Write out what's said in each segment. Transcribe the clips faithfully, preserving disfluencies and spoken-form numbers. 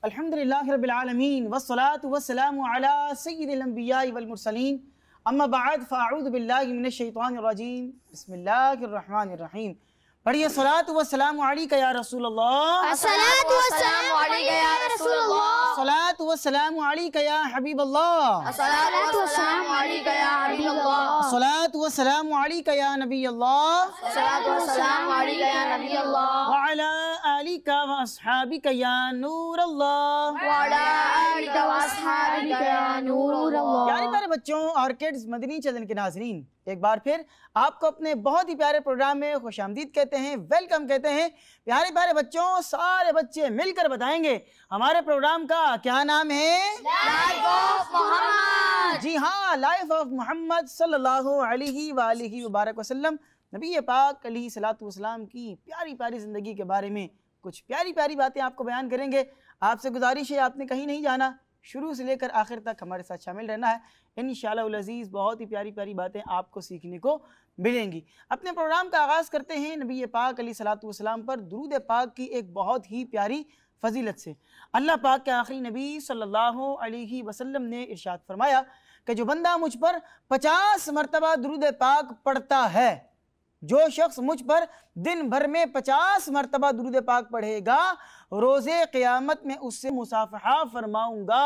अल्हम्दुलिल्लाहि रब्बिल आलमीन वस्सलातु वस्सलामु अला सय्यिदिल अंबियाइ वल मुरसलीन अम्मा बअद फ़अऊज़ु बिल्लाहि मिनश शैतानिर रजीम बिस्मिल्लाहिर रहमानिर रहीम। पढ़िए सलातु वस्सलामु अलैका या रसूलल्लाह, अस्सलातु वस्सलामु अलैका या रसूलल्लाह, सलातु वस्सलामु अलैका या हबीबल्लाह, अस्सलातु वस्सलामु अलैका या हबीबल्लाह, सलातु वस्सलामु अलैका या नबीयल्लाह, अस्सलातु वस्सलामु अलैका या नबीयल्लाह, व अला आलिका व अस्हाबिका या नूरल्लाह। व अला आलिका व अस्हाबिका या नूरल्लाह। प्यारे प्यारे बच्चों और किड्स मदनी चैनल के नाज़रीन, एक बार फिर आपको अपने बहुत ही प्यारे प्रोग्राम में खुशामदीद कहते हैं, वेलकम कहते हैं। प्यारे प्यारे बच्चों, सारे बच्चे मिलकर बताएंगे हमारे प्रोग्राम का क्या नाम है। Life of Mohammad. जी हाँ, लाइफ ऑफ मोहम्मद सल्लल्लाहु अलैहि वालिहि वबारक वसल्लम, नबी पाक अलैहि सलातु वसलाम की प्यारी प्यारी ज़िंदगी के बारे में कुछ प्यारी प्यारी बातें आपको बयान करेंगे। आपसे गुजारिश है, आपने कहीं नहीं जाना, शुरू से लेकर आखिर तक हमारे साथ शामिल रहना है। इंशाअल्लाह अज़ीज़ बहुत ही प्यारी प्यारी बातें आपको सीखने को मिलेंगी। अपने प्रोग्राम का आगाज़ करते हैं नबी पाक अलैहि सलातु वसलाम पर दुरूद पाक की एक बहुत ही प्यारी फजीलत से। अल्लाह पाक के आखिरी नबी सल्लल्लाहु अलैहि वसल्लम ने इरशाद फरमाया कि जो बंदा मुझ पर पचास मरतबा दुरूद पाक पढ़ता है, जो शख्स मुझ पर दिन भर में पचास मरतबा दुरूद पाक पढ़ेगा, रोज़े क़यामत में उससे मुसाफ़हा फरमाऊँगा।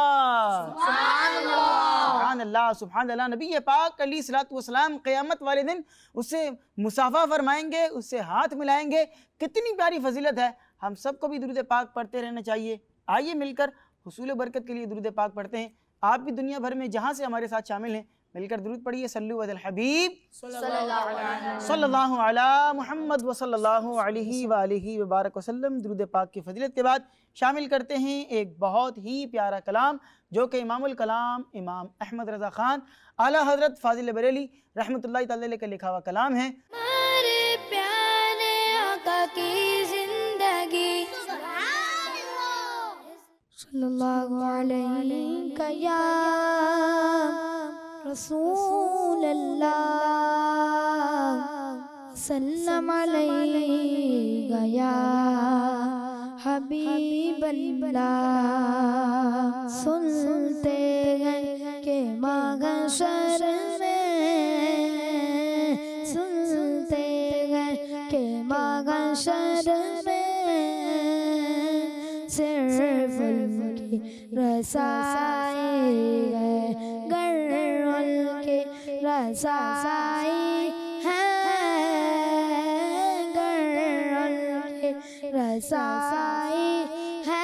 सुभान अल्लाह, सुभान अल्लाह। नबी पाक अलैहि सलातु वसलाम क़यामत वाले दिन उससे मुसाफ़ा फरमाएंगे, उससे हाथ मिलाएंगे। कितनी प्यारी फजीलत है। हम सबको भी दुरूद पाक पढ़ते रहना चाहिए। आइए मिलकर हुसूल बरकत के लिए दुरूद पाक पढ़ते हैं। आप भी दुनिया भर में जहाँ से हमारे साथ शामिल हैं, मिलकर दुरूद पढ़िए। सल्लु अलल हबीब सल्लल्लाहु अला मुहम्मद व सल्लल्लाहु अलैहि व आलिहि व बारक वसल्लम। दुरूद पाक की फजीलत के बाद शामिल करते हैं एक बहुत ही प्यारा कलाम, जो कि इमामुल कलाम इमाम अहमद रज़ा ख़ान आला हज़रत फ़ाज़िल बरेली रहमतुल्लाहि तआला अलैह का लिखा हुआ कलाम है। हमारे प्यारे आका की जिंदगी सल्लल्लाहु अलैहि या रसूल अल्लाह, सल्लम अलैका या हबीब अल्लाह। सुनते हैं कि महशर में, सुनते हैं कि महशर में सिर्फ उनकी रसाई है, रसाई है, गर के रसाई है।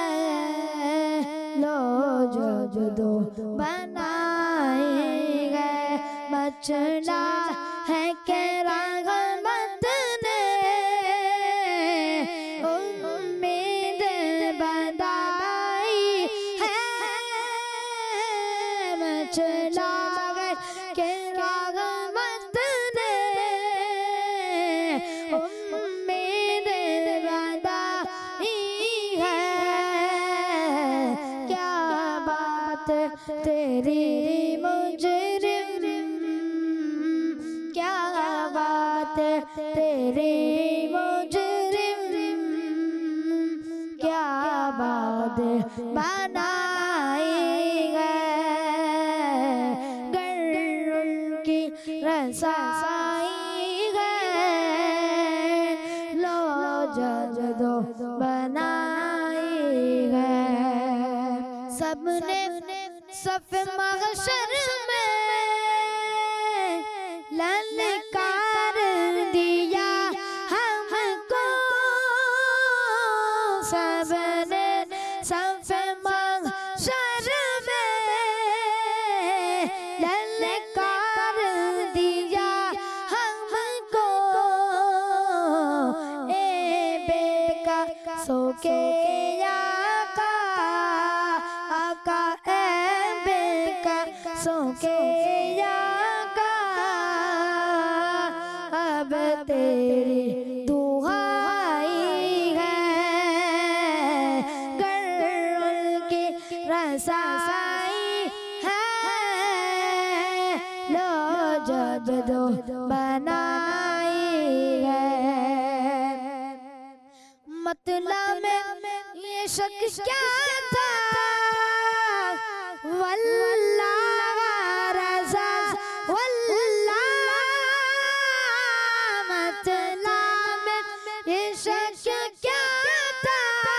लो जो जो दो बनाए गए बचना है के रहमत ने, उम्मीद बधाई है बचना के रहमत ने, उम्मीद बधाई है। क्या बात तेरी मुजरिम, क्या बात तेरी मुजरिम, क्या बात बनाई रसाई है। लो जज दो बनाई है। सबने सफ़ महशर में ललकार दिया हमको, सबने सफ़ महशर में ललकार दिया हमको। ए बेका सो के आका, आका ए बेका सो के आका, अब तेरी दुहाई है, गर उनकी रसाई है। लो जब दो बनाई है, मतलब में ये ये शक क्या था, वल्लाह रज़ा वल्लाह मतलब ये शक क्या था,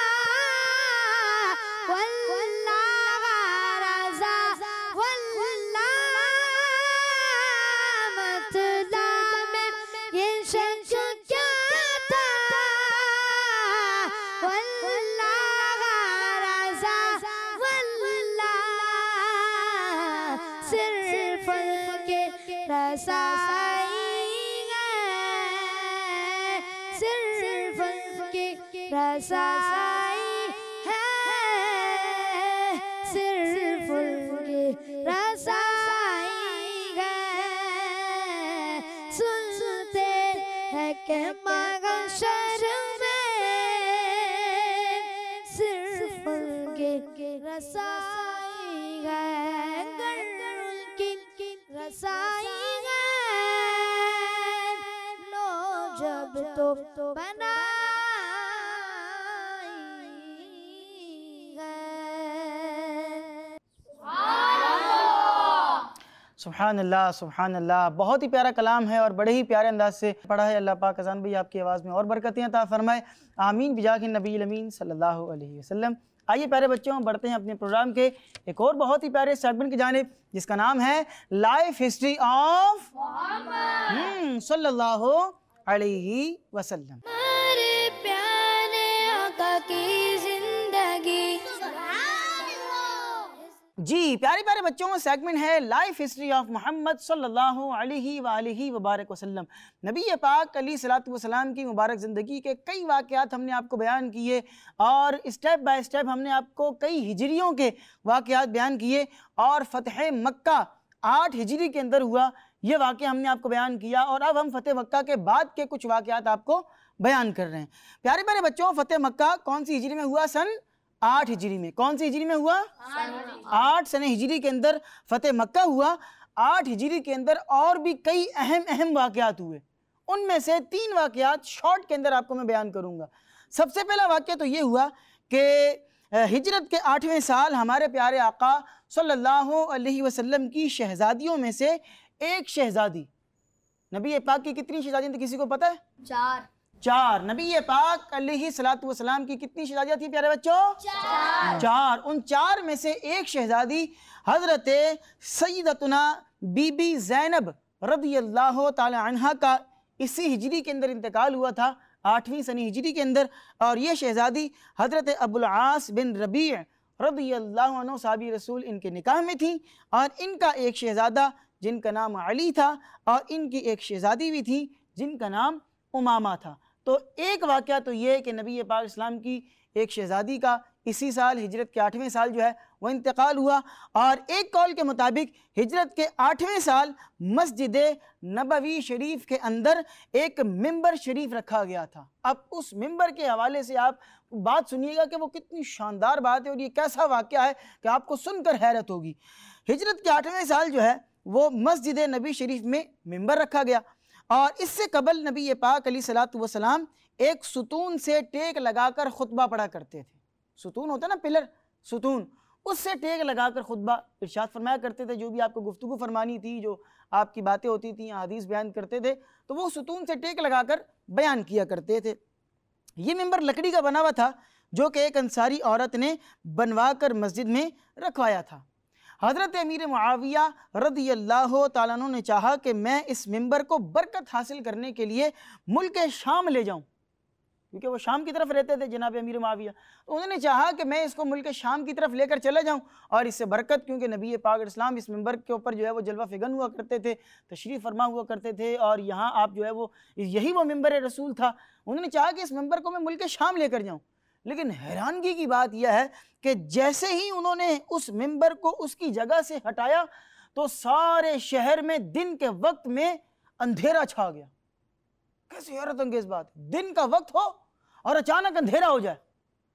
वल्लाह रज़ा वल्लाह मतलब ये शक क्या था, वल्लाह रज़ा वल्लाह सिर्फ के रसाई है, सिर्फ के रसाई है, सिर्फ के रसाई है। सुनते हैं कि महशर में सिर्फ के रसाई है, की रसाई है। लो जब तो बनाई है। सुभान अल्लाह सुभान अल्लाह, बहुत ही प्यारा कलाम है और बड़े ही प्यारे अंदाज से पढ़ा है। अल्लाह पाक अज़ान भाई आपकी आवाज़ में और बरकतें अता फरमाए, आमीन बिजाहि नबी अमीन सल्लल्लाहु अलैहि वसल्लम। आइए प्यारे बच्चों, बढ़ते हैं अपने प्रोग्राम के एक और बहुत ही प्यारे सेगमेंट की जानिब, जिसका नाम है लाइफ हिस्ट्री ऑफ मोहम्मद सल्लल्लाहु अलैहि वसल्लम। हमारे प्यारे आका की जिंदगी। जी प्यारे प्यारे बच्चों, सेगमेंट है लाइफ हिस्ट्री ऑफ मोहम्मद सल्लल्लाहु अलैहि वालिहि वबारक वसल्लम। नबी पाक अलैहिस्सलातु वस्सलाम की मुबारक ज़िंदगी के कई वाक़यात हमने आपको बयान किए और स्टेप बाय स्टेप हमने आपको कई हिजरियों के वाक़यात बयान किए और फ़तह मक्का आठ हिजरी के अंदर हुआ, ये वाक़या हमने आपको बयान किया। और अब हम फ़तह मक्का के बाद के कुछ वाक़यात आपको बयान कर रहे हैं। प्यारे प्यारे बच्चों, फ़तह मक्का कौन सी हिजरी में हुआ? सन आठ हिजरी में। कौन सी हिजरी में हुआ? आठ सन हिजरी के अंदर फ़तह मक्का हुआ। आठ हिजरी के अंदर और भी कई अहम अहम वाक़यात हुए, उनमें से तीन वाक़यात शॉर्ट के अंदर आपको मैं बयान करूँगा। सबसे पहला वाक़या तो ये हुआ कि हिजरत के आठवें साल हमारे प्यारे आका सल्लल्लाहु अलैहि वसल्लम की शहज़ादियों में से एक शहज़ादी, नबी पाक की कितनी शहज़ादियाँ थी किसी को पता है? चार। चार। नबी पाक अलैहिस्सलातु वस्सलाम की कितनी शहज़ादियाँ थी प्यारे बच्चों? चार। चार। उन चार में से एक शहज़ादी हज़रत सय्यदतुना बीबी ज़ैनब रज़ियल्लाहु ताला अन्हा का इसी हिजरी के अंदर इंतकाल हुआ था, आठवीं सनी हिजरी के अंदर। और ये शहज़ादी हज़रत अबुल आस बिन रबी रज़ियल्लाहु अन्हु साहबी रसूल इनके निकाह में थी। और इनका एक शहज़ादा जिनका नाम अली था और इनकी एक शहज़ादी भी थी जिनका नाम उमामा था। तो एक वाक़या तो ये है कि नबी पाक इस्लाम की एक शहज़ादी का इसी साल हिजरत के आठवें साल जो है वह इंतकाल हुआ। और एक कौल के मुताबिक हिजरत के आठवें साल मस्जिद नबवी शरीफ के अंदर एक मिंबर शरीफ रखा गया था। अब उस मिंबर के हवाले से आप बात सुनिएगा कि वो कितनी शानदार बात है और ये कैसा वाक़या है कि आपको सुनकर हैरत होगी। हिजरत के आठवें साल जो है वो मस्जिद नबी शरीफ में मिंबर रखा गया और इससे कबल नबी पाक अलैहिस्सलातु वस्सलाम एक सुतून से टेक लगाकर खुतबा पढ़ा करते थे। सुतून होता ना, पिलर, सुतून, उससे टेक लगाकर खुतबा इरशाद फरमाया करते थे। जो भी आपको गुफ्तगू फरमानी थी, जो आपकी बातें होती थी, हदीस बयान करते थे, तो वो सुतून से टेक लगाकर बयान किया करते थे। ये मिंबर लकड़ी का बना हुआ था जो कि एक अंसारी औरत ने बनवा कर मस्जिद में रखवाया था। हज़रत अमीर मुआविया रज़ियल्लाहु ताला अन्हु ने चाहा कि मैं इस मिंबर को बरकत हासिल करने के लिए मुल्क शाम ले जाऊं, क्योंकि वो शाम की तरफ रहते थे जनाब अमीर मुआविया। तो उन्होंने चाहा कि मैं इसको मुल्क शाम की तरफ लेकर चला जाऊं और इससे बरकत, क्योंकि नबी पाक इस्लाम इस मिंबर के ऊपर जो है वो जलवा फिगन हुआ करते थे, तशरीफ़ फरमा हुआ करते थे और यहाँ आप जो है वो यही वो मिंबर रसूल था। उन्होंने चाहा कि इस मिंबर को मैं मुल्क शाम लेकर जाऊँ। लेकिन हैरानगी की बात यह है कि जैसे ही उन्होंने उस मिंबर को उसकी जगह से हटाया तो सारे शहर में दिन के वक्त में अंधेरा छा गया। कैसी हैरत अंगेज बात, दिन का वक्त हो और अचानक अंधेरा हो जाए।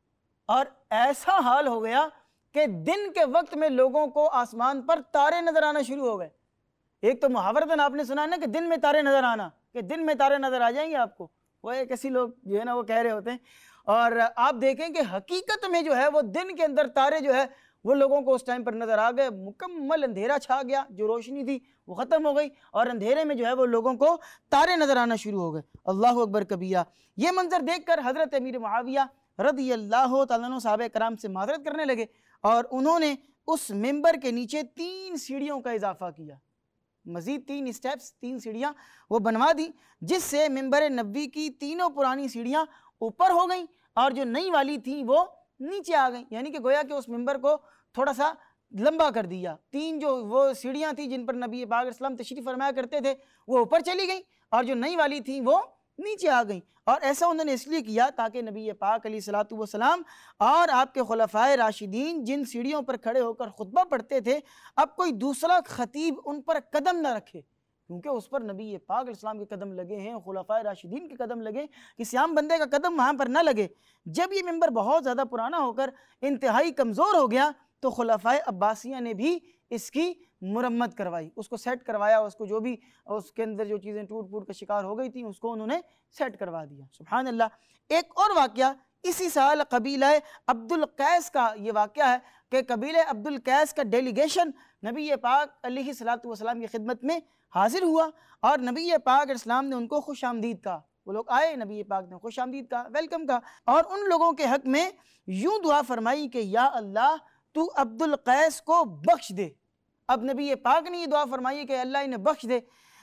और ऐसा हाल हो गया कि दिन के वक्त में लोगों को आसमान पर तारे नजर आना शुरू हो गए। एक तो मुहावरतन आपने सुना है ना कि दिन में तारे नजर आना, कि दिन में तारे नजर आ जाएंगे आपको, वो एक ऐसी लोग जो है ना वो कह रहे होते हैं। और आप देखें कि हकीकत में जो है वो दिन के अंदर तारे जो है वो लोगों को उस टाइम पर नज़र आ गए, मुकम्मल अंधेरा छा गया, जो रोशनी थी वो ख़त्म हो गई और अंधेरे में जो है वो लोगों को तारे नज़र आना शुरू हो गए। अल्लाह अकबर कबीरा। ये मंजर देखकर हज़रत अमीर मुआविया रज़ी अल्लाह तआला अन्हु सहाबा कराम से माज़रत करने लगे और उन्होंने उस मिंबर के नीचे तीन सीढ़ियों का इजाफा किया, मज़ीद तीन स्टेप्स, तीन सीढ़ियाँ वो बनवा दी, जिससे मिंबर नबी की तीनों पुरानी सीढ़ियाँ ऊपर हो गई और जो नई वाली थी वो नीचे आ गई। यानी कि गोया कि उस मिंबर को थोड़ा सा लंबा कर दिया। तीन जो वो सीढ़ियाँ थी जिन पर नबी पाक इस्लाम तशरीफ़ फरमाया करते थे वो ऊपर चली गई और जो नई वाली थी वो नीचे आ गई। और ऐसा उन्होंने इसलिए किया ताकि नबी पाक अलैहिस्सलातु वस्सलाम और आपके खुलफाए राशिदीन जिन सीढ़ियों पर खड़े होकर खुतबा पढ़ते थे, अब कोई दूसरा खतीब उन पर कदम न रखे, क्योंकि उस पर नबी पाक इस्लाम के कदम लगे हैं, खुलफाए राशिदीन के कदम लगे, किसी आम बंदे का कदम वहाँ पर न लगे। जब ये मिंबर बहुत ज़्यादा पुराना होकर इंतहाई कमज़ोर हो गया तो खुलफाए अब्बासिया ने भी इसकी मुरम्मत करवाई, उसको सेट करवाया, उसको जो भी उसके अंदर जो चीज़ें टूट फूट का शिकार हो गई थी उसको उन्होंने सेट करवा दिया। सुभान अल्लाह। एक और वाक़या इसी साल कबीला अब्दुल कैस का ये वाक़या है कि कबीला अब्दुल कैस का डेलीगेशन नबी पाक अलैहिस्सलातु वस्सलाम की खिदमत में हाजिर हुआ और नबी पाक इस्लाम ने उनको खुश आमदीद कहा। वो लोग आए, नबी पाक ने खुश आमदीद कहा, वेलकम कहा और उन लोगों के हक़ में यूँ दुआ फरमाई कि या अल्लाह तू अब्दुल कैस को बख्श दे। अब नबी पाक ने ये दुआ फरमाई कि अल्लाह इन्हें बख्श दे।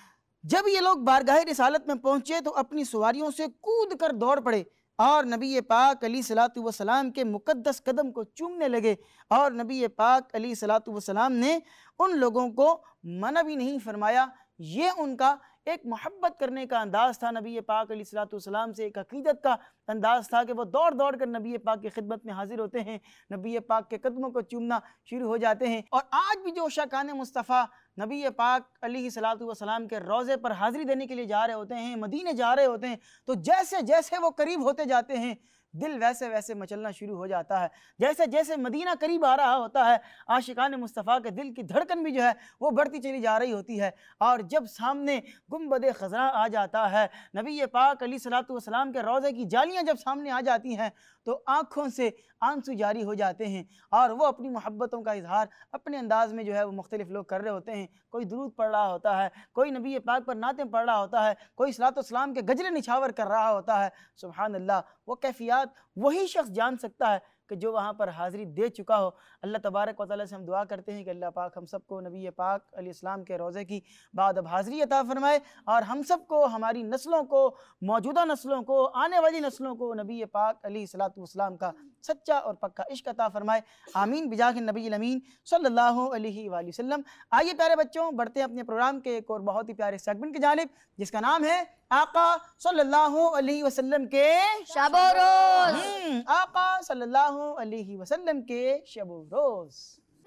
जब ये लोग बारगाह रिसालत में पहुँचे तो अपनी सवारियों से कूद कर दौड़ पड़े और नबी पाक अलैहिस्सलातु वस्सलाम के मुक़द्दस कदम को चूमने लगे और नबी पाक अलैहिस्सलातु वस्सलाम ने उन लोगों को मना भी नहीं फरमाया। ये उनका एक मोहब्बत करने का अंदाज़ था नबी पाक अलैहिस्सलातु वस्सलाम से, एक अक़ीदत का अंदाज़ था कि वो दौड़ दौड़ कर नबी पाक की खिदमत में हाजिर होते हैं, नबी पाक के कदमों को चूमना शुरू हो जाते हैं। और आज भी जो शाकान मुस्तफ़ा नबी पाक अलैहिस्सलातु वस्सलाम के रोज़े पर हाज़िरी देने के लिए जा रहे होते हैं, मदीने जा रहे होते हैं, तो जैसे जैसे वो करीब होते जाते हैं दिल वैसे वैसे मचलना शुरू हो जाता है। जैसे जैसे मदीना करीब आ रहा होता है आशिकान मुस्तफ़ा के दिल की धड़कन भी जो है वो बढ़ती चली जा रही होती है। और जब सामने गुंबद खज़रा आ जाता है, नबी पाक अलैहिस्सलातु वस्सलाम के रोज़े की जालियाँ जब सामने आ जाती हैं तो आँखों से आंसू जारी हो जाते हैं और वो अपनी मोहब्बतों का इजहार अपने अंदाज में जो है वो मुख्तलिफ लोग कर रहे होते हैं। कोई दुरूद पढ़ रहा होता है, कोई नबी पाक पर नातें पढ़ रहा होता है, कोई सलातो सलाम के गजरे निछावर कर रहा होता है। सुभान अल्लाह। वो कैफियत वही शख्स जान सकता है कि जो वहाँ पर हाज़िरी दे चुका हो। अल्लाह तबारक व तआला से हम दुआ करते हैं कि अल्लाह पाक हम सबको नबी पाक अलैहिस्सलाम के रोज़े की बाद अब हाज़िरी अता फ़रमाए और हम सबको, हमारी नस्लों को, मौजूदा नस्लों को, आने वाली नस्लों को नबी पाक अलैहिस्सलातु वस्सलाम का सच्चा और पक्का इश्क अता फ़रमाए। आमीन बिजाह नबी अमीन सल्लल्लाहु अलैहि वसल्लम। आइए प्यारे बच्चों, बढ़ते हैं अपने प्रोग्राम के एक और बहुत ही प्यारे सेगमेंट की जानिब जिसका नाम है आका सल्लल्लाहु अलैहि वसल्लम के शब ओ रोज़। हम्म, आका सल्लल्लाहु अलैहि वसल्लम के शब ओ रोज़।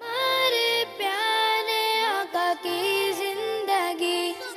हमारे प्यारे आका की जिंदगी।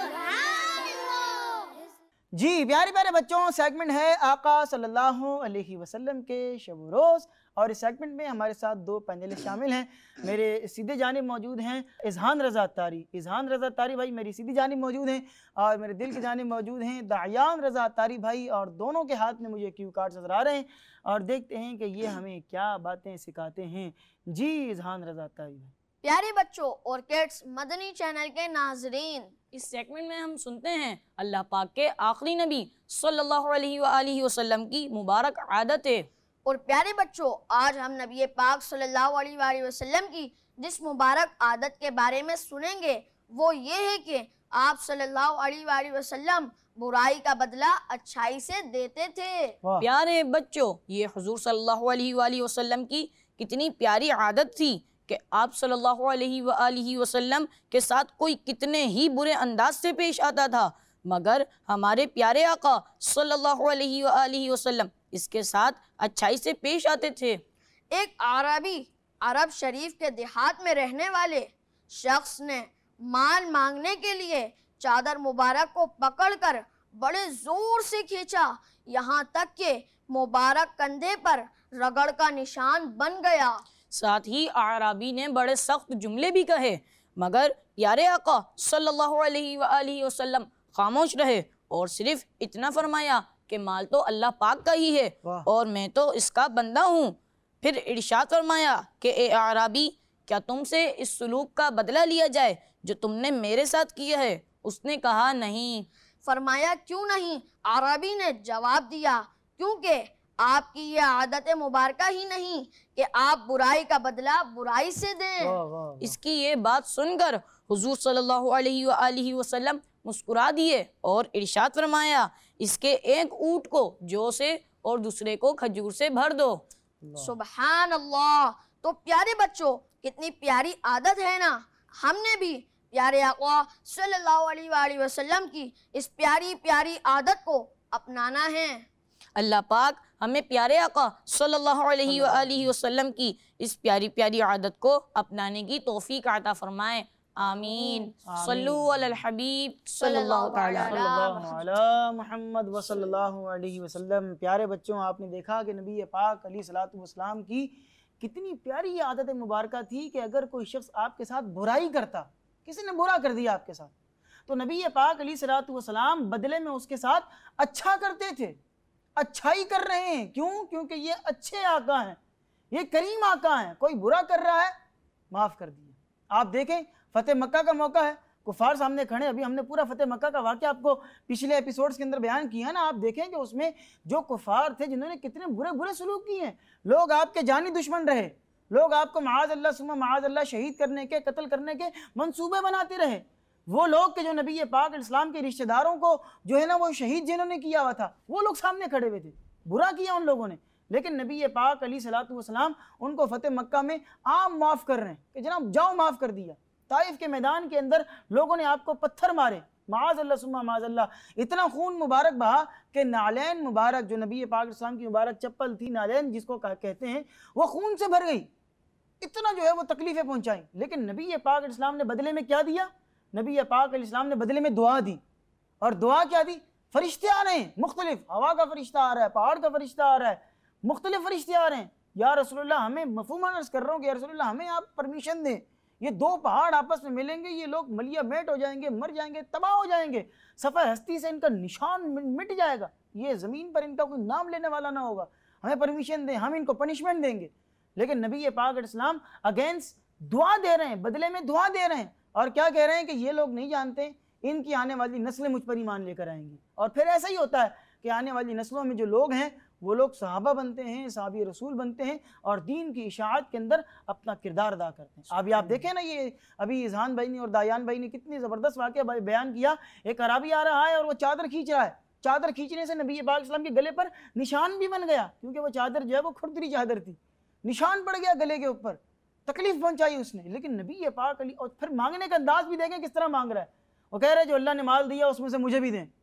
जी प्यारे प्यारे बच्चों, सेगमेंट है आका सल्लल्लाहु अलैहि वसल्लम के शब रोज़ और इस सेगमेंट में हमारे साथ दो पैनलिस्ट शामिल हैं। मेरे सीधे जानिब मौजूद हैं इज़हान रज़ा तारी। इज़हान रज़ा तारी भाई मेरी सीधी जानिब मौजूद हैं और मेरे दिल की जानिब मौजूद हैं दायान रज़ा तारी भाई, और दोनों के हाथ में मुझे क्यू कार्ड नज़र आ रहे हैं और देखते हैं कि ये हमें क्या बातें सिखाते हैं। जी इज़हान रज़ा तारी भाई। प्यारे बच्चों और किड्स मदनी चैनल के नाजरीन, इस सेगमेंट में हम सुनते हैं अल्लाह पाक के आखिरी नबी सल्लल्लाहु अलैहि वसल्लम की मुबारक आदतें। और प्यारे बच्चों आज हम नबी पाक सल्लल्लाहु अलैहि वसल्लम की जिस मुबारक आदत के बारे में सुनेंगे वो ये है कि आप सल्लल्लाहु अलैहि वसल्लम बुराई का बदला अच्छाई से देते थे। प्यारे बच्चों, ये हुजूर सल्लल्लाहु अलैहि वसल्लम की कितनी प्यारी आदत थी कि आप सल्लल्लाहु अलैहि वसल्लम के साथ कोई कितने ही बुरे अंदाज से पेश आता था, मगर हमारे प्यारे आका सल्लल्लाहु अलैहि वसल्लम इसके साथ अच्छाई से पेश आते थे। एक आरबी अरब शरीफ के देहात में रहने वाले शख्स ने माल मांगने के लिए चादर मुबारक को पकड़कर बड़े जोर से खींचा, यहाँ तक कि मुबारक कंधे पर रगड़ का निशान बन गया। साथ ही आराबी ने बड़े सख्त जुमले भी कहे, मगर प्यारे आका सल्लल्लाहु अलैहि वसल्लम खामोश रहे और सिर्फ इतना फरमाया कि माल तो अल्लाह पाक का ही है वाह। और मैं तो इसका बंदा हूँ। फिर इरशाद फरमाया कि ए आराबी, क्या तुमसे इस सलूक का बदला लिया जाए जो तुमने मेरे साथ किया है? उसने कहा नहीं। फरमाया क्यों नहीं? आरबी ने जवाब दिया, क्योंकि आपकी ये आदत मुबारका ही नहीं कि आप बुराई का बदला बुराई से दें। वाह, वाह, वाह। इसकी ये बात सुनकर हुजूर सल्लल्लाहु अलैहि वआलिहि वसल्लम मुस्कुरा दिए और इरशाद फरमाया, इसके एक ऊँट को जौ से और दूसरे को खजूर से भर दो। सुबहान अल्लाह। तो प्यारे बच्चों, कितनी प्यारी आदत है ना। हमने भी प्यारे आका सल्लल्लाहु अलैहि वसल्लम की इस प्यारी प्यारी आदत को अपनाना है। अल्लाह पाक हमें प्यारे आका सल्लल्लाहु अलैहि वआलिहि वसल्लम की इस प्यारी प्यारी आदत को अपनाने की तौफीक अता फरमाए। आमीन। सल्लु अलल हबीब सल्लल्लाहु तआला अलैहि सल्लल्लाहु अला मुहम्मद व सल्लल्लाहु अलैहि वसल्लम। प्यारे बच्चों, आपने देखा कि नबी पाक अलैहिस्सलातु वस्सलाम की कितनी प्यारी आदत मुबारक थी कि अगर कोई शख्स आपके साथ बुराई करता, किसी ने बुरा कर दिया आपके साथ, तो नबी पाक अलैहिस्सलातु वस्सलाम बदले में उसके साथ अच्छा करते थे। अच्छाई कर रहे हैं, क्यों? क्योंकि ये अच्छे आका हैं, ये करीम आका हैं। कोई बुरा कर रहा है, माफ़ कर दिए। आप देखें, फतेह मक्का का मौका है, कुफार सामने खड़े। अभी हमने पूरा फतेह मक्का का वाक़या आपको पिछले एपिसोड्स के अंदर बयान किया ना। आप देखें कि उसमें जो कुफार थे, जिन्होंने कितने बुरे बुरे सलूक किए हैं, लोग आपके जानी दुश्मन रहे, लोग आपको माज़ अल्लाह सुम्मा माज़ अल्लाह शहीद करने के, कत्ल करने के मंसूबे बनाते रहे। वो लोग के जो नबी पाक इस्लाम के रिश्तेदारों को जो है ना वो शहीद जिन्होंने किया हुआ था, वो लोग सामने खड़े हुए थे। बुरा किया उन लोगों ने, लेकिन नबी पाक अलैहिस्सलातु वस्सलाम उनको फतेह मक्का में आम माफ़ कर रहे हैं कि जनाब जाओ, माफ़ कर दिया। ताइफ के मैदान के अंदर लोगों ने आपको पत्थर मारे, माज़ अल्लाह सुम्मा माज़ अल्लाह, इतना खून मुबारक बहा कि नालैन मुबारक, जो नबी पाक इस्लाम की मुबारक चप्पल थी, नालैन जिसको कहते हैं, वो खून से भर गई। इतना जो है वो तकलीफ़ें पहुँचाई। लेकिन नबी पाक इस्लाम ने बदले में क्या दिया? नबी पाक इस्लाम ने बदले में दुआ दी। और दुआ क्या दी? फरिश्ते आ रहे हैं मुख्तलिफ, हवा का फरिश्ता आ रहा है, पहाड़ का फरिश्ता आ रहा है, मुख्तलिफ फरिश्ते आ रहे हैं। या रसूलुल्लाह, हमें मफहूमन अर्ज़ कर रहा हूँ कि या रसूलुल्लाह हमें आप परमिशन दें, ये दो पहाड़ आपस में मिलेंगे, ये लोग मलिया मेट हो जाएंगे, मर जाएंगे, तबाह हो जाएंगे, सफ़र हस्ती से इनका निशान मिट जाएगा, ये ज़मीन पर इनका कोई नाम लेने वाला ना होगा, हमें परमिशन दें, हम इनको पनिशमेंट देंगे। लेकिन नबी पाक इस्लाम अगेंस्ट दुआ दे रहे हैं, बदले में दुआ दे रहे हैं। और क्या कह रहे हैं कि ये लोग नहीं जानते इनकी आने वाली नस्लें मुझ पर ईमान लेकर आएंगी। और फिर ऐसा ही होता है कि आने वाली नस्लों में जो लोग हैं वो लोग सहाबा बनते हैं, सहाबी रसूल बनते हैं और दीन की इशाअत के अंदर अपना किरदार अदा करते हैं। अभी आप देखें ना, ये अभी इज़हान भाई ने और दायान भाई ने कितनी ज़बरदस्त वाक़या बयान किया। एक अराबी आ रहा है और वो चादर खींच रहा है, चादर खींचने से नबी पाक इस्लाम के गले पर निशान भी बन गया, क्योंकि वो चादर जो है वो खुरदरी चादर थी, निशान पड़ गया गले के ऊपर, तकलीफ पहुंचाई उसने। लेकिन नबी पाक अली, और फिर मांगने का अंदाज भी देखें किस तरह मांग रहा है। वो कह रहा है जो अल्लाह ने माल दिया उसमें से मुझे भी दें,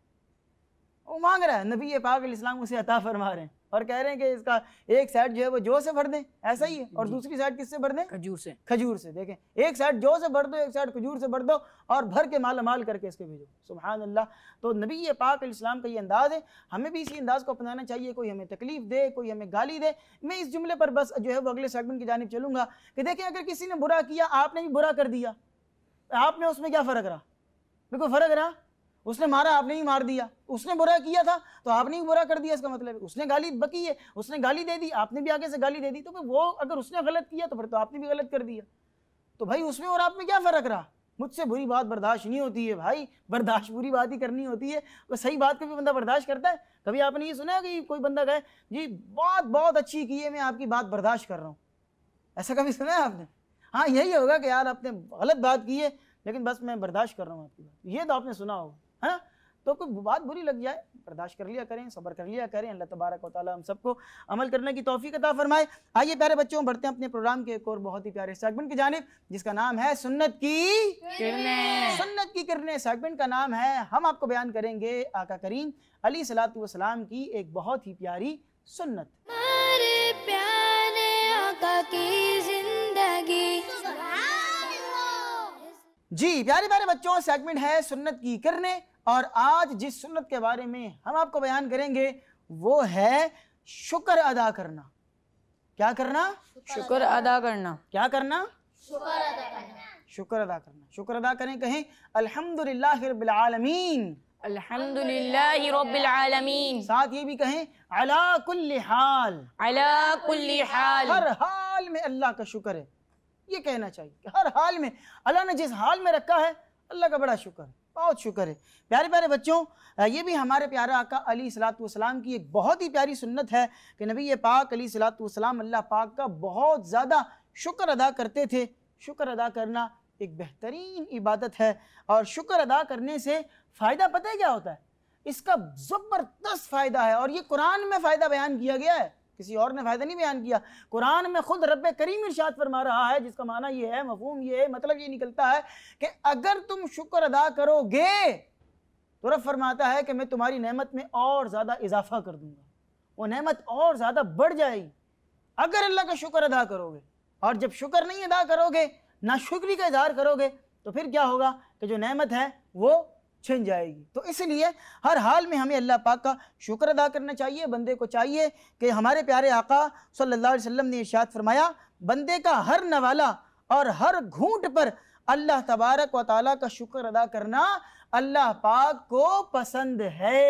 वो मांग रहा है। नबी पाक अलैहिस्सलाम उसे अता फरमा रहे हैं और कह रहे हैं कि इसका एक साइड जो है वो जौ से भर दें, ऐसा ही है, और दूसरी साइड किससे भर दें? खजूर से। खजूर से। देखें, एक साइड जौ से भर दो, एक साइड खजूर से भर दो और भर के माल माल करके इसके भेजो। सुभान अल्लाह। तो नबी पाक अलैहिस्सलाम का ये अंदाज़ है, हमें भी इसी अंदाज़ को अपनाना चाहिए। कोई हमें तकलीफ़ दे, कोई हमें गाली दे, मैं इस जुमले पर बस जो है वो अगले सेगमेंट की जानिब चलूँगा कि देखें, अगर किसी ने बुरा किया, आपने भी बुरा कर दिया, आप में उसमें क्या फ़र्क रहा? बिल्कुल फ़र्क रहा। उसने मारा, आपने भी मार दिया। उसने बुरा किया था तो आपने भी बुरा कर दिया। इसका मतलब है उसने गाली बकी है, उसने गाली दे दी, आपने भी आगे से गाली दे दी। तो फिर वो अगर उसने गलत किया तो फिर तो आपने भी गलत कर दिया। तो भाई उसमें और आप में क्या फ़र्क रहा? मुझसे बुरी बात बर्दाश्त नहीं होती है भाई, बर्दाश्त बुरी बात ही करनी होती है। तो सही बात को भी बंदा बर्दाश्त करता है। कभी आपने ये सुना है कि कोई बंदा कहे जी बात बहुत अच्छी की है, मैं आपकी बात बर्दाश्त कर रहा हूँ? ऐसा कभी सुना है आपने? हाँ, यही होगा कि यार आपने गलत बात की है लेकिन बस मैं बर्दाश्त कर रहा हूँ आपकी बात, ये तो आपने सुना होगा, है ना? तो कोई बात बुरी लग जाए, बर्दाश्त कर लिया करें, सब्र कर लिया करें। अल्लाह तबारक व तआला हम सबको अमल करने की तौफीक अता फरमाए। आइए प्यारे बच्चों, बढ़ते हैं अपने प्रोग्राम के एक और बहुत ही प्यारे सेगमेंट की जानिब, जिसका नाम है सुन्नत की किरणें। सुन्नत की किरणें सेगमेंट का नाम है। हम आपको बयान करेंगे आका करीम अलैहिस्सलातु वस्सलाम की एक बहुत ही प्यारी सुन्नत। हमारे प्यारे आका की जिंदगी। जी प्यारे प्यारे बच्चों, सेगमेंट है सुन्नत की किरणें और आज जिस सुन्नत के बारे में हम आपको बयान करेंगे वो है शुक्र अदा करना। क्या करना? शुक्र अदा करना। क्या करना? शुक्र अदा करना। शुक्र अदा करना। शुक्र अदा करें, कहें अल्हम्दुलिल्लाहि रब्बिल आलमीन, अल्हम्दुलिल्लाहि रब्बिल आलमीन। साथ ये भी कहें अला कुल्ली हाल, अला कुल्ली हाल, हर हाल में अल्लाह का शुक्र है। ये कहना चाहिए कि हर हाल में अल्लाह ने जिस हाल में रखा है अल्लाह का बड़ा शुक्र है, बहुत शुक्र है। प्यारे प्यारे बच्चों, ये भी हमारे प्यारे आका अली सलातु वसलाम की एक बहुत ही प्यारी सुन्नत है कि नबी पाक अली सलातु वसलाम अल्लाह पाक का बहुत ज़्यादा शुक्र अदा करते थे। शुक्र अदा करना एक बेहतरीन इबादत है और शुक्र अदा करने से फ़ायदा पता है क्या होता है? इसका ज़बरदस्त फ़ायदा है और ये कुरान में फ़ायदा बयान किया गया है, किसी और ने फ़ायदा नहीं बयान किया। कुरान में खुद रब्बे करीम इरशाद फरमा रहा है, जिसका माना ये है, मफ़हूम ये है, मतलब ये निकलता है कि अगर तुम शुक्र अदा करोगे तो रब फरमाता है कि मैं तुम्हारी नेमत में और ज़्यादा इजाफा कर दूंगा, वो नेमत और ज़्यादा बढ़ जाएगी अगर अल्लाह का शुक्र अदा करोगे। और जब शुक्र नहीं अदा करोगे, नाशुक्री का इजहार करोगे, तो फिर क्या होगा कि जो नेमत है वो छिन जाएगी। तो इसलिए हर हाल में हमें अल्लाह पाक का शुक्र अदा करना चाहिए। बंदे को चाहिए कि हमारे प्यारे आका सल्लल्लाहु अलैहि वसल्लम ने इरशाद फरमाया, बंदे का हर नवाला और हर घूंट पर अल्लाह तबारक व तआला का शुक्र अदा करना अल्लाह पाक को पसंद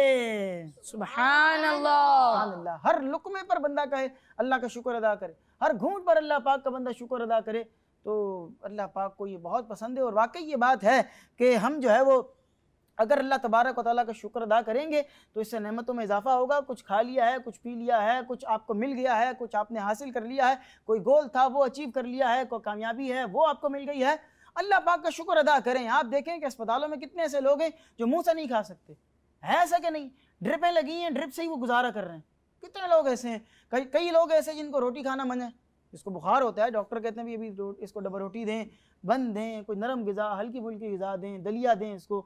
है। सुभान अल्लाह। अल्लाह हर लुक़मे पर बंदा कहे अल्लाह का शुक्र अदा करे, हर घूंट पर अल्लाह पाक का बंदा शुक्र अदा करे, तो अल्लाह पाक को ये बहुत पसंद है। और वाकई ये बात है कि हम जो है वो अगर अल्लाह तबारक व तआला का शुक्र अदा करेंगे तो इससे नेमतों में इजाफा होगा। कुछ खा लिया है, कुछ पी लिया है, कुछ आपको मिल गया है, कुछ आपने हासिल कर लिया है, कोई गोल था वो अचीव कर लिया है, कोई कामयाबी है वो आपको मिल गई है, अल्लाह पाक का शुक्र अदा करें। आप देखें कि अस्पतालों में कितने ऐसे लोग हैं जो मुँह से नहीं खा सकते, है ऐसा कि नहीं? ड्रिपें लगी हैं, ड्रिप से ही वो गुजारा कर रहे हैं। कितने लोग ऐसे हैं, कई कई लोग ऐसे जिनको रोटी खाना मन है, जिसको बुखार होता है, डॉक्टर कहते हैं भी अभी इसको डबल रोटी दें, बंद दें, कोई नरम ग़िज़ा हल्की फुल्की ग़िज़ा दें, दलिया दें, इसको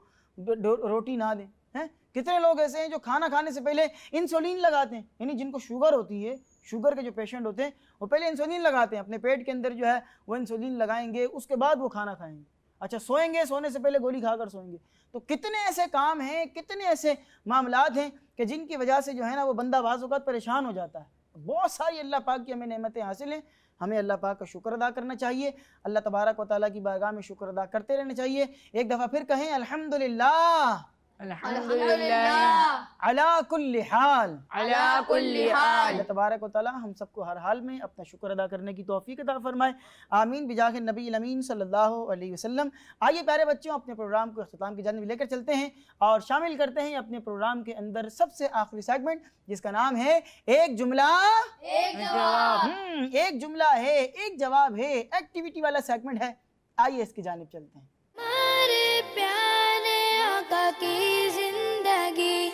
रोटी ना दें। हैं कितने लोग ऐसे हैं जो खाना खाने से पहले इंसुलिन लगाते हैं, यानी जिनको शुगर होती है, शुगर के जो पेशेंट होते हैं वो पहले इंसुलिन लगाते हैं, अपने पेट के अंदर जो है वो इंसुलिन लगाएंगे, उसके बाद वो खाना खाएंगे। अच्छा, सोएंगे, सोने से पहले गोली खाकर सोएंगे। तो कितने ऐसे काम हैं, कितने ऐसे मामलात हैं कि जिनकी वजह से जो है ना वो बंदा बाज़ औक़ात परेशान हो जाता है। बहुत सारी अल्लाह पाक की हमें नेमतें हासिल हैं, हमें अल्लाह पाक का शुक्र अदा करना चाहिए। अल्लाह तबारक व तआला की बारगाह में शुक्र अदा करते रहना चाहिए। एक दफ़ा फिर कहें अल्हम्दुलिल्लाह, अल्हम्दुलिल्लाह अला कुल्ली हाल, अला कुल्ली हाल। अल्लाह तबारक व तआला हम सबको हर हाल में अपना शुक्र अदा करने की तौफीक अता फरमाए। आमीन बिजाह नबी अमीन सल्लल्लाहु अलैहि वसल्लम। आइए प्यारे बच्चों, अपने प्रोग्राम को इख्तिताम की जानिब लेकर चलते हैं और शामिल करते हैं अपने प्रोग्राम के अंदर सबसे आखिरी सेगमेंट, जिसका नाम है एक जुमला एक जवाब। हम्म एक जुमला है एक जवाब है, एक्टिविटी वाला सेगमेंट है। आइए इसकी जानिब चलते हैं। हमारे प्यारे आका की जिंदगी।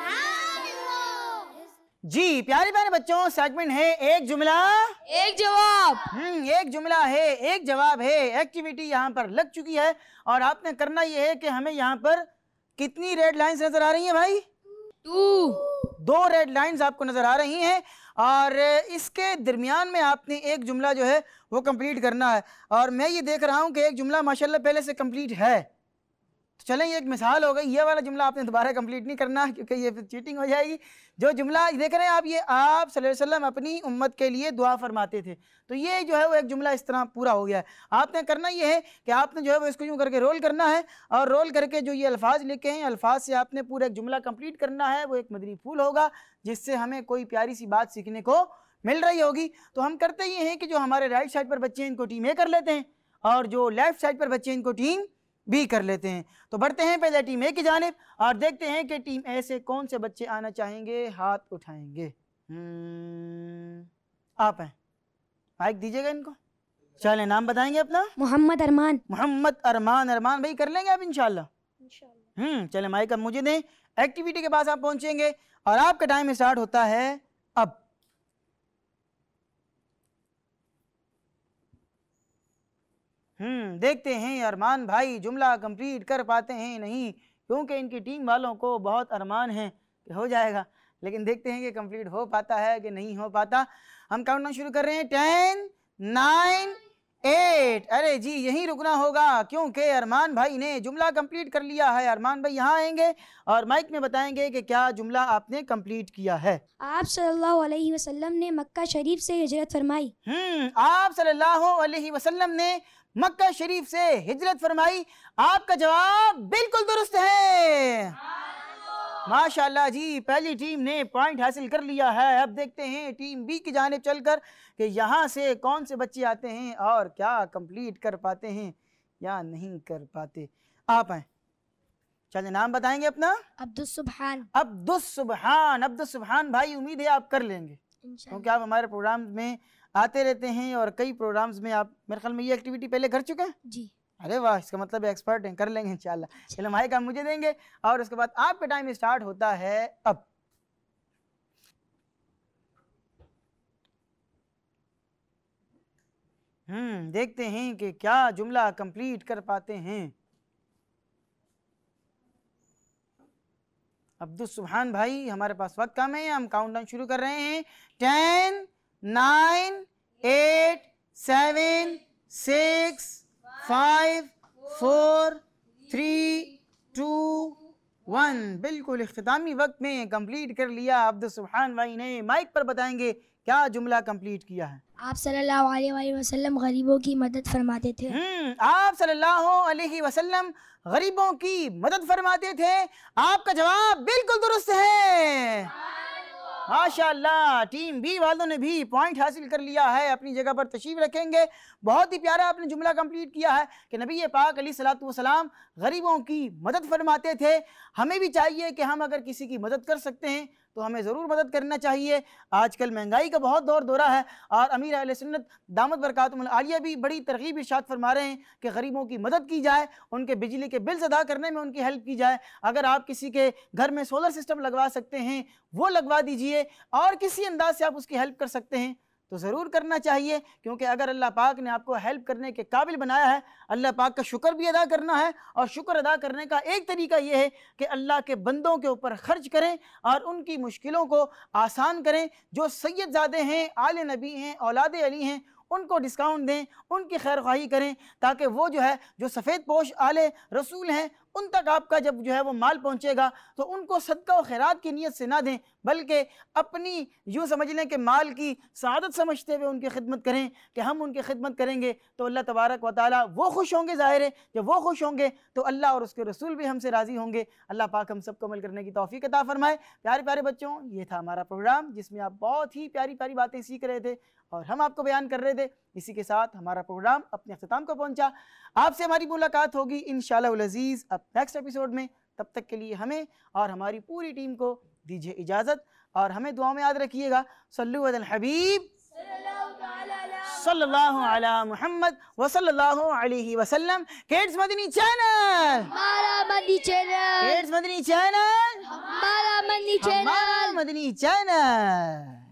जी प्यारे प्यारे बच्चों, सेगमेंट है एक जुमला एक जवाब। हम्म एक जुमला है एक जवाब है। एक्टिविटी यहाँ पर लग चुकी है और आपने करना ये है कि हमें यहाँ पर कितनी रेड लाइंस नजर आ रही हैं भाई? टू। दो रेड लाइंस आपको नजर आ रही हैं और इसके दरमियान में आपने एक जुमला जो है वो कंप्लीट करना है। और मैं ये देख रहा हूँ कि एक जुमला माशाल्लाह पहले से कंप्लीट है, तो चलें ये एक मिसाल हो गई। ये वाला जुमला आपने दोबारा कंप्लीट नहीं करना क्योंकि ये फिर चीटिंग हो जाएगी। जो जुमला देख रहे हैं आप, ये आप सल्लल्लाहु अलैहि वसल्लम अपनी उम्मत के लिए दुआ फरमाते थे, तो ये जो है वो एक जुमला इस तरह पूरा हो गया है। आपने करना ये है कि आपने जो है वो इसको यूँ करके रोल करना है और रोल करके जो ये अल्फाज लिखे हैं, अल्फाज से आपने पूरा एक जुमला कंप्लीट करना है। वो एक मदनी फूल होगा जिससे हमें कोई प्यारी सी बात सीखने को मिल रही होगी। तो हम करते ये हैं कि जो हमारे राइट साइड पर बच्चे हैं इनको टीम ए कर लेते हैं और जो लेफ्ट साइड पर बच्चे हैं इनको टीम बी कर लेते हैं। तो बढ़ते हैं पहले टीम ए की जानिब और देखते हैं कि टीम ए से कौन से बच्चे आना चाहेंगे, हाथ उठाएंगे। आप हैं, माइक दीजिएगा इनको। चलें, नाम बताएंगे अपना? मोहम्मद अरमान। मोहम्मद अरमान। अरमान भाई कर लेंगे आप इंशाल्लाह? हम्म चलें, माइक अब मुझे दें। एक्टिविटी के पास आप पहुंचेंगे और आपका टाइम स्टार्ट होता है अब। हम्म देखते हैं अरमान भाई जुमला कंप्लीट कर पाते हैं नहीं, क्योंकि इनकी टीम वालों को बहुत अरमान है कि हो जाएगा, लेकिन देखते हैं कि कंप्लीट हो पाता है कि नहीं हो पाता। हम काउंटडाउन शुरू कर रहे हैं। Ten, nine, eight. अरे जी यहीं रुकना होगा क्योंकि अरमान भाई ने जुमला कंप्लीट कर लिया है। अरमान भाई यहाँ आएंगे और माइक में बताएंगे कि क्या जुमला आपने कंप्लीट किया है। आप सल्लल्लाहु अलैहि वसल्लम ने मक्का शरीफ से हिजरत फरमाई। हम्म आप सल्लल्लाहु अलैहि वसल्लम ने मक्का शरीफ से हिजरत फरमाई। आपका जवाब बिल्कुल दुरुस्त है। माशाल्लाह जी, पहली टीम ने पॉइंट हासिल कर लिया है। अब देखते हैं टीम बी की जानिब चलकर कि यहाँ से कौन से बच्चे आते हैं और क्या कंप्लीट कर पाते हैं या नहीं कर पाते। आप आए, चलिए नाम बताएंगे अपना। अब्दुस सुबहान। अब्दुस सुबहान। अब्दुस सुबहान भाई, उम्मीद है आप कर लेंगे क्योंकि आप हमारे प्रोग्राम में आते रहते हैं और कई प्रोग्राम्स में आप मेरे ख्याल में ये एक्टिविटी पहले कर चुके हैं जी। अरे वाह, इसका मतलब एक्सपर्ट हैं, कर लेंगे इंशाल्लाह। चलो माइक आप मुझे देंगे और उसके बाद आपका टाइम स्टार्ट होता है अब। हम्म देखते हैं कि क्या जुमला कंप्लीट कर पाते हैं। अब्दुल सुबहान भाई, हमारे पास वक्त कम है, हम काउंटडाउन शुरू कर रहे हैं। Ten, nine, eight, seven, six, five, four, three, two, one. बिल्कुल इख्तितामी वक्त में कंप्लीट कर लिया अब्दुल सुबहान भाई ने। माइक पर बताएंगे क्या जुमला कंप्लीट किया है। आप सल्लल्लाहु अलैहि वसल्लम गरीबों की मदद फरमाते थे। हम्म आप सल्लल्लाहु अलैहि वसल्लम गरीबों की मदद फरमाते थे। आपका जवाब बिल्कुल दुरुस्त है, माशाअल्लाह। टीम बी वालों ने भी पॉइंट हासिल कर लिया है, अपनी जगह पर तशरीफ रखेंगे। बहुत ही प्यारा आपने जुमला कंप्लीट किया है कि नबी पाक अलैहिस्सलातु वस्सलाम गरीबों की मदद फरमाते थे। हमें भी चाहिए कि हम अगर किसी की मदद कर सकते हैं तो हमें ज़रूर मदद करना चाहिए। आजकल महंगाई का बहुत दौर दौरा है और अमीर अहले सुन्नत दामत बरकातुहुल आलिया भी बड़ी तरगीब इरशाद फरमा रहे हैं कि गरीबों की मदद की जाए, उनके बिजली के बिल्स अदा करने में उनकी हेल्प की जाए। अगर आप किसी के घर में सोलर सिस्टम लगवा सकते हैं वो लगवा दीजिए, और किसी अंदाज से आप उसकी हेल्प कर सकते हैं तो ज़रूर करना चाहिए, क्योंकि अगर अल्लाह पाक ने आपको हेल्प करने के काबिल बनाया है, अल्लाह पाक का शुक्र भी अदा करना है। और शुक्र अदा करने का एक तरीका ये है कि अल्लाह के बंदों के ऊपर खर्च करें और उनकी मुश्किलों को आसान करें। जो सैयदजादे हैं, आले नबी हैं, औलाद अली हैं, उनको डिस्काउंट दें, उनकी खैर ख्वाही करें, ताकि वो जो है जो सफ़ेद पोश आले रसूल हैं उन तक आपका जब जो है वो माल पहुंचेगा तो उनको सदका और खैरात की नीयत से ना दें, बल्कि अपनी यूँ समझ लें कि माल की सादत समझते हुए उनकी खिदमत करें कि हम उनकी खिदमत करेंगे तो अल्लाह तबारक व तआला वो खुश होंगे। ज़ाहिर है जब वो खुश होंगे तो अल्लाह और उसके रसूल भी हमसे राज़ी होंगे। अल्लाह पाक हम सबको अमल करने की तौफीक अता फरमाए। प्यारे प्यारे बच्चों, ये था हमारा प्रोग्राम जिसमें आप बहुत ही प्यारी प्यारी बातें सीख रहे थे और हम आपको बयान कर रहे थे। इसी के साथ हमारा प्रोग्राम अपने अख्ताम को पहुंचा। आपसे हमारी मुलाकात होगी इंशाअल्लाह उल अज़ीज़ अब नेक्स्ट एपिसोड में। तब तक के लिए हमें और हमारी पूरी टीम को दीजिए इजाज़त और हमें दुआ में याद रखिएगा। सल्लु अलल हबीब सल्लल्लाहु अला मुहम्मद व सल्लल्लाहु अलैहि वसल्लम। किड्स मदनी चैनल, हमारा Madani channel, kids Madani channel, हमारा मदनी चैनल, हमारा मदनी चैनल।